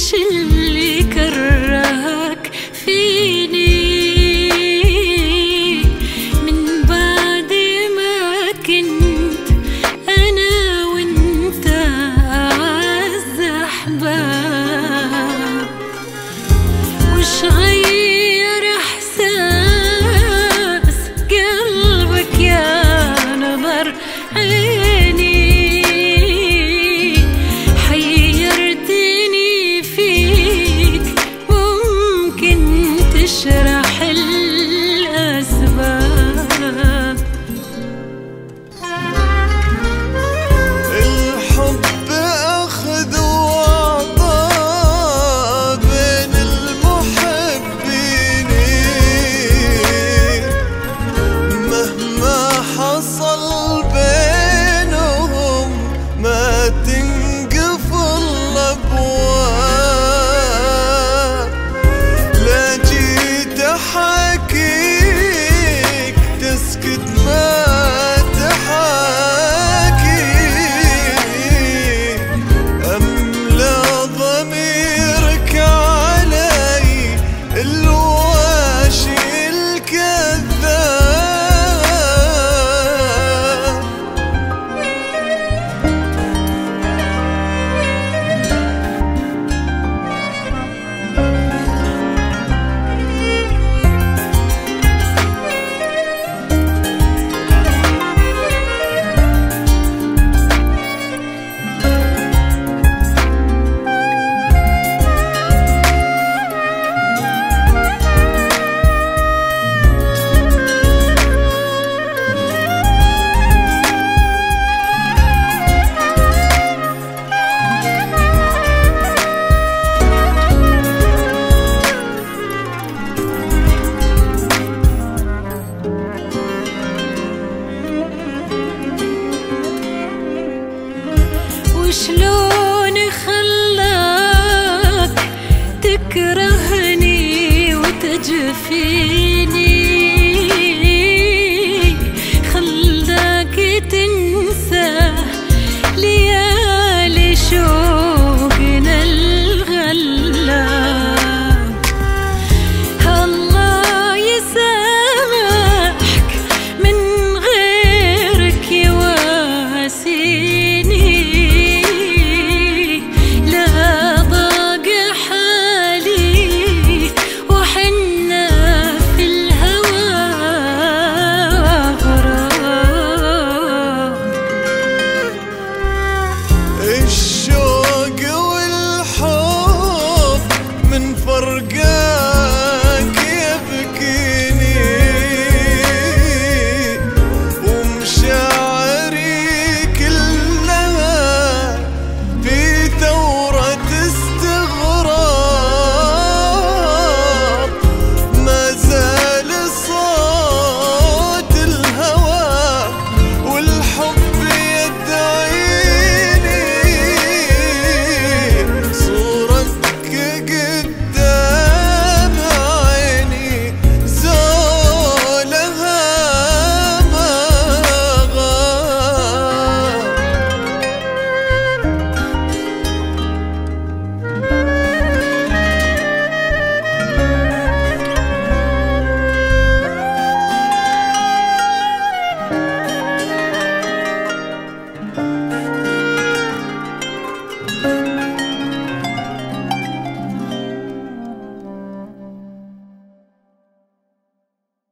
وش اللي كرهك فيني من بعد ما كنت أنا وانت أعز أحباب؟ وش غير إحساس قلبك يا نظر عيني؟ حيرتني فيك، ممكن تشرح الأسباب؟ الحب أخذ وعطاء بين المحبين، مهما حصل بينهم ما تنقفل الأبواب. لا جيت أحاكيك تسكت ما تحاكي، أملى ضميرك علي الواشي الكذاب. وشلون خلاك تكرهني وتجفيني؟